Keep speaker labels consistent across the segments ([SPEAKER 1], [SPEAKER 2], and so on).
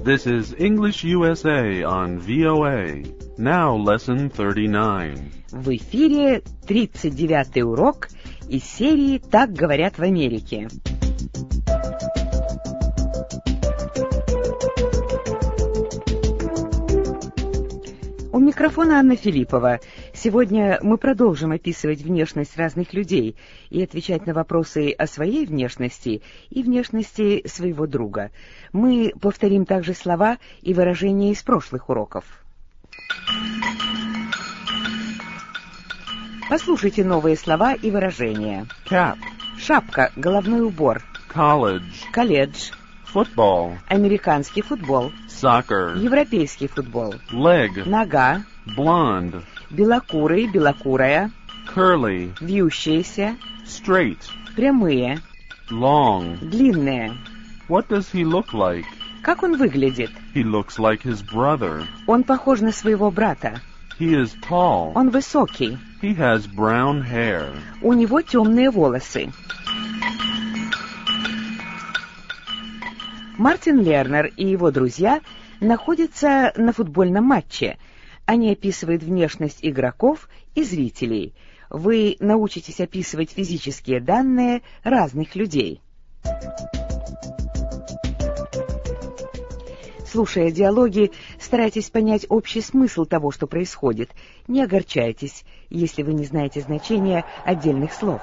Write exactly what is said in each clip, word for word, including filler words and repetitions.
[SPEAKER 1] This is English U S A on V O A. Now lesson thirty-nine.
[SPEAKER 2] В эфире тридцать девятый урок из серии «Так говорят в Америке». У микрофона Анна Филиппова. Сегодня мы продолжим описывать внешность разных людей и отвечать на вопросы о своей внешности и внешности своего друга. Мы повторим также слова и выражения из прошлых уроков. Послушайте новые слова и выражения.
[SPEAKER 1] Cap,
[SPEAKER 2] Шапка, головной убор.
[SPEAKER 1] college,
[SPEAKER 2] Колледж,
[SPEAKER 1] football,
[SPEAKER 2] американский футбол.
[SPEAKER 1] soccer,
[SPEAKER 2] Европейский футбол.
[SPEAKER 1] leg,
[SPEAKER 2] Нога,
[SPEAKER 1] blonde,
[SPEAKER 2] белокурый, белокурая,
[SPEAKER 1] curly,
[SPEAKER 2] вьющиеся,
[SPEAKER 1] straight,
[SPEAKER 2] прямые,
[SPEAKER 1] long.
[SPEAKER 2] длинные.
[SPEAKER 1] What does he look like?
[SPEAKER 2] Как он выглядит?
[SPEAKER 1] He looks like his brother.
[SPEAKER 2] Он похож на своего брата.
[SPEAKER 1] He is tall.
[SPEAKER 2] Он высокий.
[SPEAKER 1] He has brown hair.
[SPEAKER 2] У него темные волосы. Мартин Лернер и его друзья находятся на футбольном матче. Они описывают внешность игроков и зрителей. Вы научитесь описывать физические данные разных людей. Слушая диалоги, старайтесь понять общий смысл того, что происходит. Не огорчайтесь, если вы не знаете значения отдельных слов.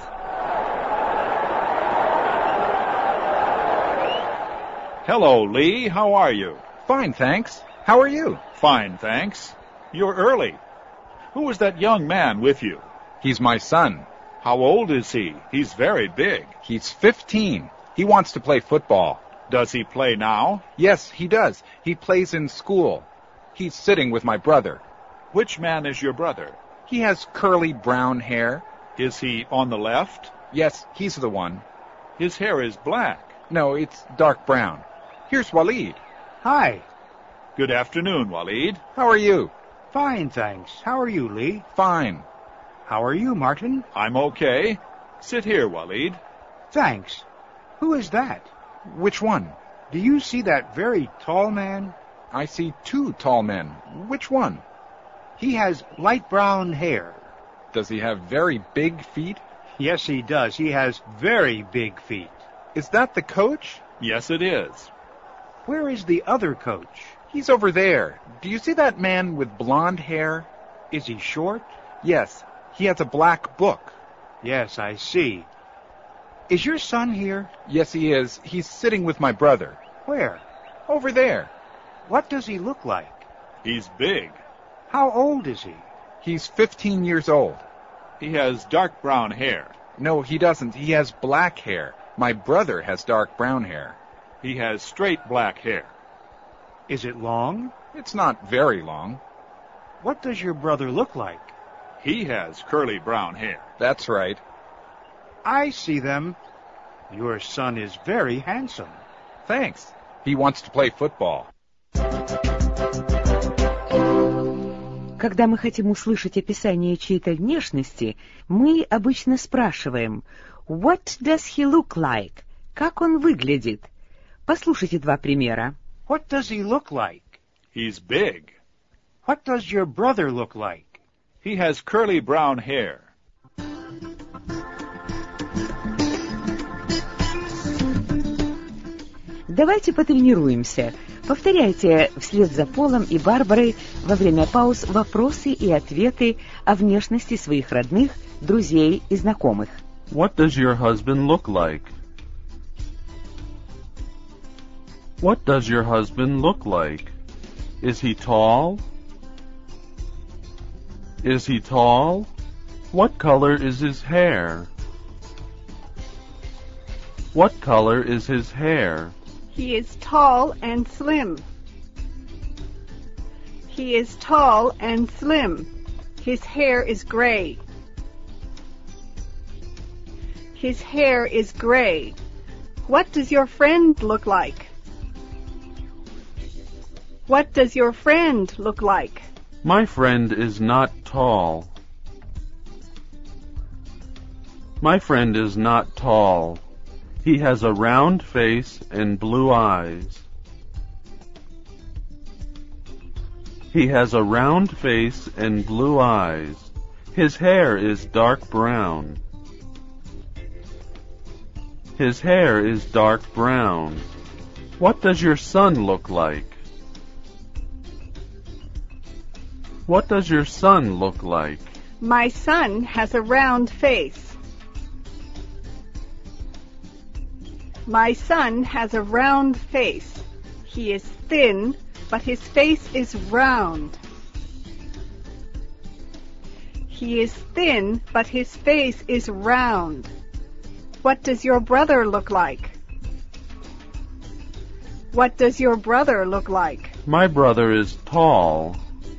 [SPEAKER 3] Hello, Lee. How are you?
[SPEAKER 4] Fine, thanks. How are you?
[SPEAKER 3] Fine, thanks. You're early. Who is that young man with you?
[SPEAKER 4] He's my son.
[SPEAKER 3] How old is he? He's very big.
[SPEAKER 4] He's fifteen. He wants to play football.
[SPEAKER 3] Does he play now?
[SPEAKER 4] Yes, he does. He plays in school. He's sitting with my brother.
[SPEAKER 3] Which man is your brother?
[SPEAKER 4] He has curly brown hair.
[SPEAKER 3] Is he on the left?
[SPEAKER 4] Yes, he's the one.
[SPEAKER 3] His hair is black.
[SPEAKER 4] No, it's dark brown. Here's Waleed.
[SPEAKER 5] Hi.
[SPEAKER 3] Good afternoon, Waleed.
[SPEAKER 4] How are you?
[SPEAKER 5] Fine, thanks. How are you, Lee?
[SPEAKER 4] Fine.
[SPEAKER 5] How are you, Martin?
[SPEAKER 3] I'm okay. Sit here, Waleed.
[SPEAKER 5] Thanks. Who is that?
[SPEAKER 4] Which one?
[SPEAKER 5] Do you see that very tall man?
[SPEAKER 4] I see two tall men. Which one?
[SPEAKER 5] He has light brown hair.
[SPEAKER 4] Does he have very big feet?
[SPEAKER 5] Yes, he does. He has very big feet.
[SPEAKER 4] Is that the coach?
[SPEAKER 3] Yes, it is.
[SPEAKER 5] Where is the other coach?
[SPEAKER 4] He's over there. Do you see that man with blonde hair?
[SPEAKER 5] Is he short?
[SPEAKER 4] Yes. He has a black book.
[SPEAKER 5] Yes, I see. Is your son here?
[SPEAKER 4] Yes, he is. He's sitting with my brother.
[SPEAKER 5] Where?
[SPEAKER 4] Over there.
[SPEAKER 5] What does he look like?
[SPEAKER 3] He's big.
[SPEAKER 5] How old is he?
[SPEAKER 4] He's fifteen years old.
[SPEAKER 3] He has dark brown hair.
[SPEAKER 4] No, he doesn't. He has black hair. My brother has dark brown hair.
[SPEAKER 3] He has straight black hair.
[SPEAKER 5] Is it long?
[SPEAKER 4] It's not very long.
[SPEAKER 5] What does your brother look like?
[SPEAKER 3] He has curly brown hair.
[SPEAKER 4] That's right.
[SPEAKER 5] I see them. Your son is very handsome.
[SPEAKER 4] Thanks. He wants to play football.
[SPEAKER 2] Когда мы хотим услышать описание чьей-то внешности, мы обычно спрашиваем «What does he look like?» «Как он выглядит?» Послушайте два примера.
[SPEAKER 5] What does he look like?
[SPEAKER 3] He's big.
[SPEAKER 5] What does your brother look like?
[SPEAKER 3] He has curly brown hair.
[SPEAKER 2] Давайте потренируемся. Повторяйте вслед за Полом и Барбарой во время пауз вопросы и ответы о внешности своих родных, друзей и знакомых.
[SPEAKER 1] What does your husband look like? What does your husband look like? Is he tall? Is he tall? What color is his hair? What color is his hair?
[SPEAKER 6] He is tall and slim. He is tall and slim. His hair is gray. His hair is gray. What does your friend look like? What does your friend look like?
[SPEAKER 1] My friend is not tall. My friend is not tall. He has a round face and blue eyes. He has a round face and blue eyes. His hair is dark brown. His hair is dark brown. What does your son look like? What does your son look like?
[SPEAKER 6] My son has a round face. My son has a round face. He is thin, but his face is round. He is thin, but his face is round. What does your brother look like? What does your brother look like?
[SPEAKER 1] My brother is tall.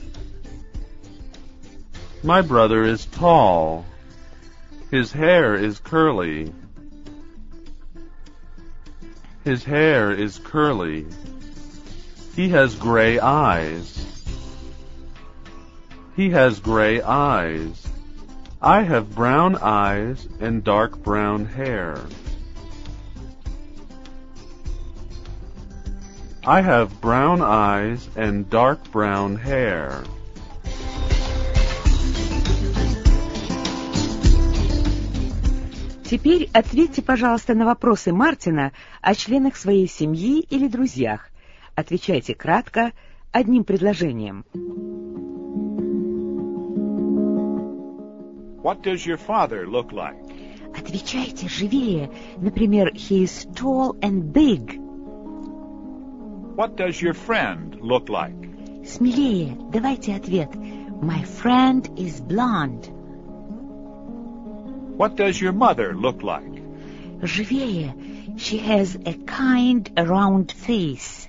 [SPEAKER 1] My brother is tall. His hair is curly. His hair is curly. He has gray eyes. He has gray eyes. I have brown eyes and dark brown hair. I have brown eyes and dark brown hair.
[SPEAKER 2] Теперь ответьте, пожалуйста, на вопросы Мартина о членах своей семьи или друзьях. Отвечайте кратко, одним предложением.
[SPEAKER 3] What does your father look like?
[SPEAKER 2] Отвечайте живее. Например, he is tall and big.
[SPEAKER 3] What does your friend look like?
[SPEAKER 2] Смелее. Давайте ответ. My friend is blonde.
[SPEAKER 3] What does your mother look like?
[SPEAKER 2] Живее. She has a kind, round face.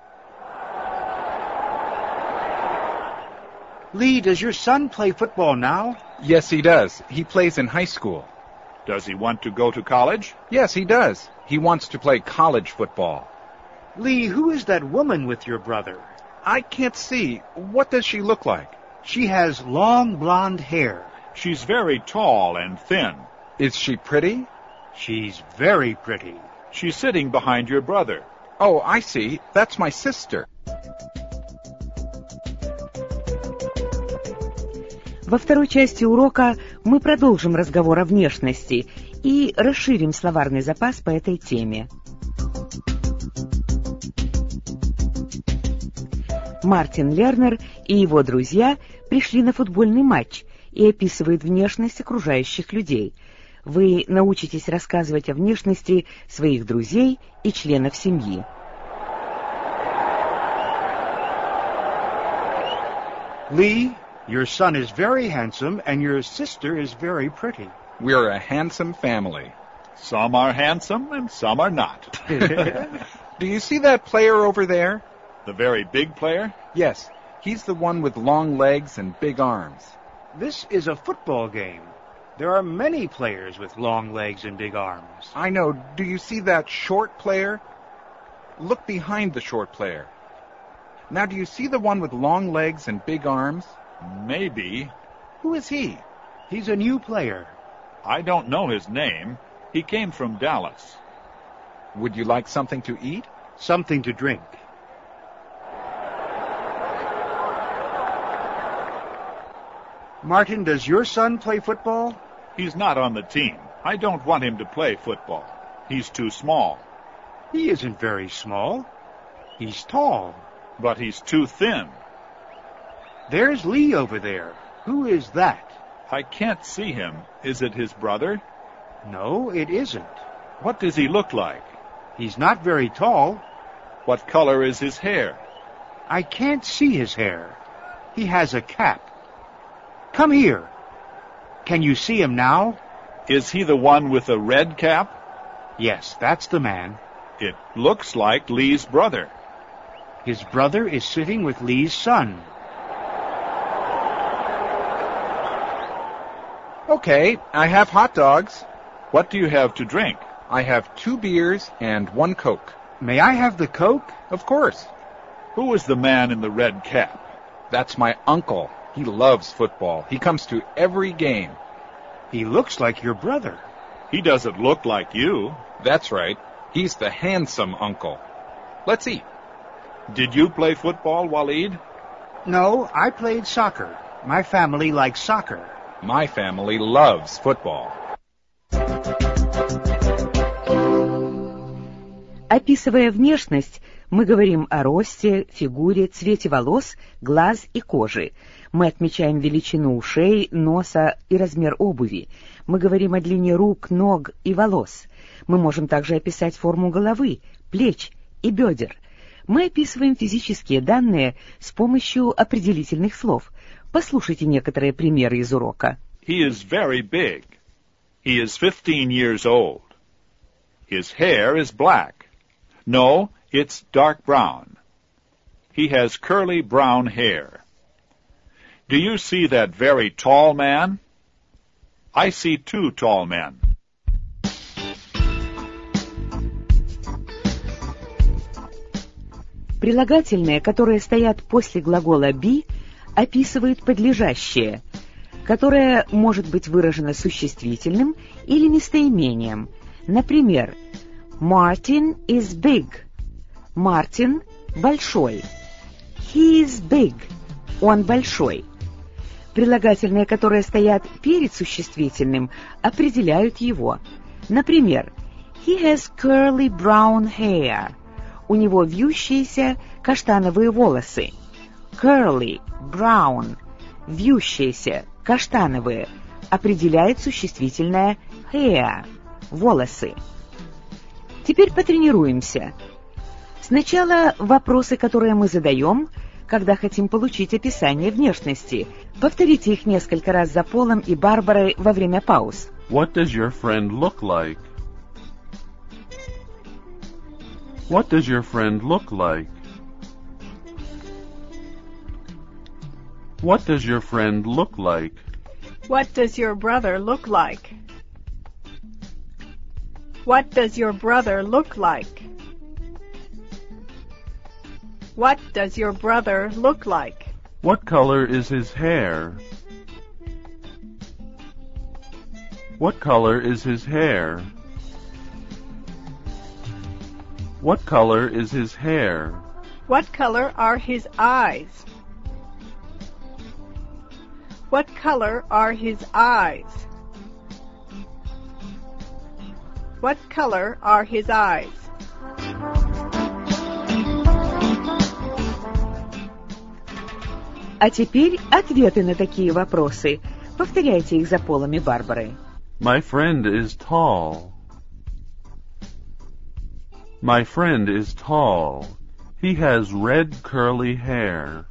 [SPEAKER 5] Lee, does your son play football now?
[SPEAKER 4] Yes, he does. He plays in high school.
[SPEAKER 3] Does he want to go to college?
[SPEAKER 4] Yes, he does. He wants to play college football.
[SPEAKER 5] Lee, who is that woman with your brother?
[SPEAKER 4] I can't see. What does she look like?
[SPEAKER 5] She has long blonde hair.
[SPEAKER 3] She's very tall and thin.
[SPEAKER 4] Is she pretty?
[SPEAKER 5] She's very pretty.
[SPEAKER 3] She's sitting behind your brother.
[SPEAKER 4] Oh, I see. That's my sister.
[SPEAKER 2] Во второй части урока мы продолжим разговор о внешности и расширим словарный запас по этой теме. Мартин Лернер и его друзья пришли на футбольный матч и описывают внешность окружающих людей. Вы научитесь рассказывать о внешности своих друзей и членов семьи.
[SPEAKER 5] Lee, your son is very handsome and your sister is very pretty.
[SPEAKER 4] We're a handsome family.
[SPEAKER 3] Some are handsome and some are not.
[SPEAKER 4] Do you see that player over there?
[SPEAKER 3] The very big player?
[SPEAKER 4] Yes, he's the one with long legs and big arms.
[SPEAKER 5] This is a football game. There are many players with long legs and big arms.
[SPEAKER 4] I know. Do you see that short player? Look behind the short player. Now, do you see the one with long legs and big arms?
[SPEAKER 3] Maybe.
[SPEAKER 4] Who is he?
[SPEAKER 5] He's a new player.
[SPEAKER 3] I don't know his name. He came from Dallas.
[SPEAKER 4] Would you like something to eat?
[SPEAKER 5] Something to drink. Martin, does your son play football?
[SPEAKER 3] He's not on the team. I don't want him to play football. He's too small.
[SPEAKER 5] He isn't very small. He's tall.
[SPEAKER 3] But he's too thin.
[SPEAKER 5] There's Lee over there. Who is that?
[SPEAKER 3] I can't see him. Is it his brother?
[SPEAKER 5] No, it isn't.
[SPEAKER 3] What does he look like?
[SPEAKER 5] He's not very tall.
[SPEAKER 3] What color is his hair?
[SPEAKER 5] I can't see his hair. He has a cap. Come here. Can you see him now?
[SPEAKER 3] Is he the one with a red cap?
[SPEAKER 5] Yes, that's the man.
[SPEAKER 3] It looks like Lee's brother.
[SPEAKER 5] His brother is sitting with Lee's son.
[SPEAKER 4] Okay, I have hot dogs.
[SPEAKER 3] What do you have to drink?
[SPEAKER 4] I have two beers and one Coke.
[SPEAKER 5] May I have the Coke?
[SPEAKER 4] Of course.
[SPEAKER 3] Who is the man in the red cap?
[SPEAKER 4] That's my uncle. He loves football. He comes to every game.
[SPEAKER 5] He looks like your brother.
[SPEAKER 3] He doesn't look like you.
[SPEAKER 4] That's right. He's the handsome uncle. Let's eat.
[SPEAKER 3] Did you play football, Waleed?
[SPEAKER 5] No, I played soccer. My family likes soccer.
[SPEAKER 4] My family loves football.
[SPEAKER 2] Описывая внешность, мы говорим о росте, фигуре, цвете волос, глаз и кожи. Мы отмечаем величину ушей, носа и размер обуви. Мы говорим о длине рук, ног и волос. Мы можем также описать форму головы, плеч и бедер. Мы описываем физические данные с помощью определительных слов. Послушайте некоторые примеры из урока.
[SPEAKER 3] He is very big. He is fifteen years old. His hair is black. No, it's dark brown. He has curly brown hair. Do you see that very tall man? I see two tall men.
[SPEAKER 2] Прилагательные, которые стоят после глагола be, описывают подлежащее, которое может быть выражено существительным или местоимением. Например, Martin is big. Мартин большой. He is big. Он большой. Прилагательные, которые стоят перед существительным, определяют его. Например, He has curly brown hair. У него вьющиеся каштановые волосы. Curly, brown, вьющиеся, каштановые, определяет существительное hair, волосы. Теперь потренируемся. Сначала вопросы, которые мы задаем, когда хотим получить описание внешности. Повторите их несколько раз за Полом и Барбарой во время пауз.
[SPEAKER 1] What does your friend look like? What does your friend look like? What does your friend look like?
[SPEAKER 6] What does your brother look like? What does your brother look like? What does your brother look like?
[SPEAKER 1] What color is his hair? What color is his hair? What color is his hair?
[SPEAKER 6] What color are his eyes? What color are his eyes? What color are his eyes?
[SPEAKER 2] А теперь ответы на такие вопросы. Повторяйте их за Полом и Барбарой.
[SPEAKER 1] My friend is tall. My friend is tall. He has red curly hair.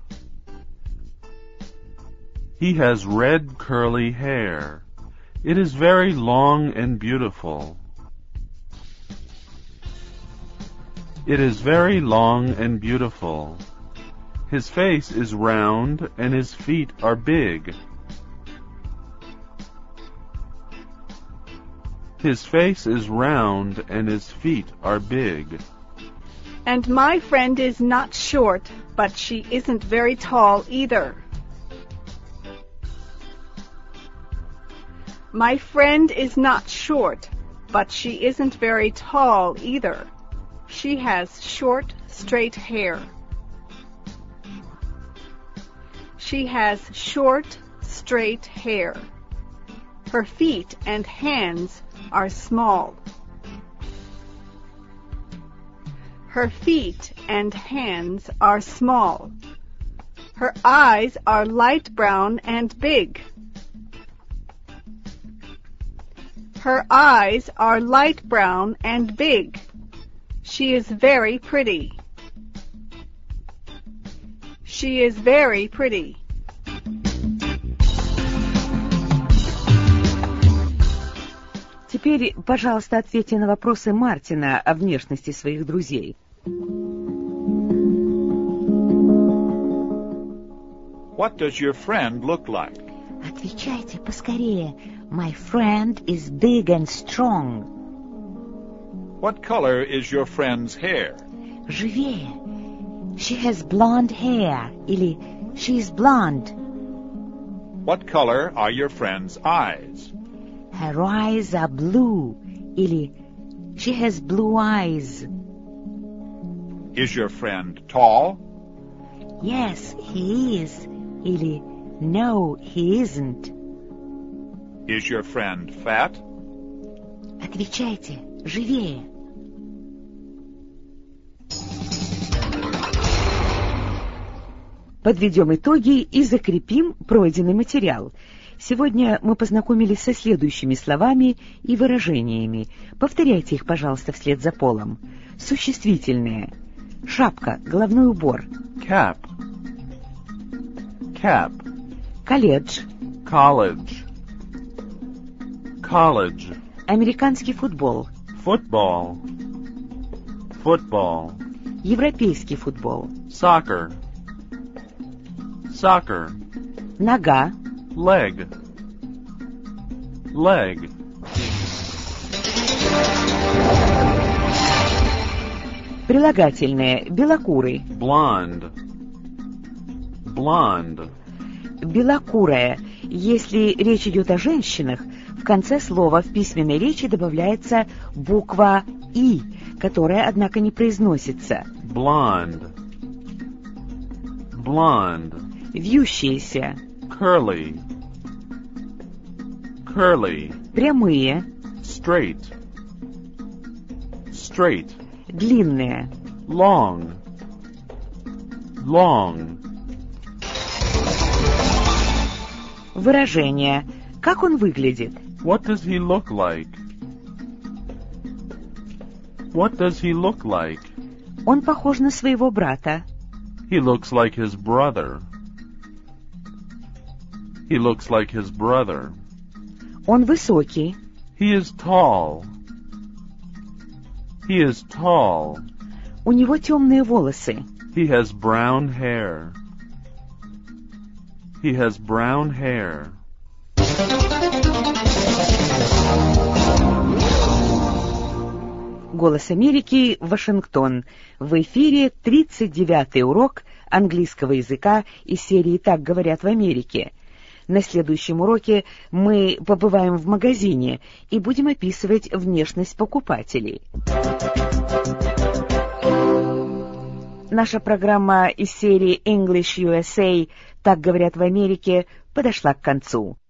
[SPEAKER 1] He has red curly hair. It is very long and beautiful. It is very long and beautiful. His face is round and his feet are big. His face is round and his feet are big.
[SPEAKER 6] And my friend is not short, but she isn't very tall either. My friend is not short, but she isn't very tall either. She has short, straight hair. She has short, straight hair. Her feet and hands are small. Her feet and hands are small. Her eyes are light brown and big. Her eyes are light brown and big. She is very pretty. She is very pretty.
[SPEAKER 2] Теперь, пожалуйста, ответьте на вопросы Мартина о внешности своих друзей.
[SPEAKER 3] What does your friend look like?
[SPEAKER 2] Отвечайте поскорее. My friend is big and strong.
[SPEAKER 3] What color is your friend's hair?
[SPEAKER 2] Живее. She has blonde hair. Или she is blonde.
[SPEAKER 3] What color are your friend's eyes?
[SPEAKER 2] Her eyes are blue. Или she has blue eyes.
[SPEAKER 3] Is your friend tall?
[SPEAKER 2] Yes, he is. Или No, he isn't.
[SPEAKER 3] Is your friend fat?
[SPEAKER 2] Отвечайте, живее. Подведем итоги и закрепим пройденный материал. Сегодня мы познакомились со следующими словами и выражениями. Повторяйте их, пожалуйста, вслед за Полом. Существительные. Шапка, головной убор.
[SPEAKER 1] Cap. Cap.
[SPEAKER 2] Колледж.
[SPEAKER 1] College. College.
[SPEAKER 2] Американский футбол.
[SPEAKER 1] Football. Football.
[SPEAKER 2] Европейский футбол.
[SPEAKER 1] Soccer. Soccer.
[SPEAKER 2] Нога.
[SPEAKER 1] Leg. Leg.
[SPEAKER 2] Прилагательные. Белокурый.
[SPEAKER 1] Blonde. Blonde.
[SPEAKER 2] Белокурая. Если речь идет о женщинах, в конце слова в письменной речи добавляется буква «и», которая, однако, не произносится.
[SPEAKER 1] Blonde. Blonde.
[SPEAKER 2] Вьющиеся.
[SPEAKER 1] Curly. Curly.
[SPEAKER 2] Прямые.
[SPEAKER 1] Straight. Straight.
[SPEAKER 2] Длинные.
[SPEAKER 1] Long. Long.
[SPEAKER 2] Выражение. Как он выглядит?
[SPEAKER 1] What does he look like? What does he look like?
[SPEAKER 2] Он похож на своего брата.
[SPEAKER 1] He looks like his brother. He looks like his brother.
[SPEAKER 2] Он высокий.
[SPEAKER 1] He is tall. He is tall.
[SPEAKER 2] У него темные волосы.
[SPEAKER 1] He has brown hair. He has brown hair.
[SPEAKER 2] Голос Америки, Вашингтон. В эфире тридцать девятый урок английского языка из серии «Так говорят в Америке». На следующем уроке мы побываем в магазине и будем описывать внешность покупателей. Наша программа из серии English ю эс эй «Так говорят в Америке» подошла к концу.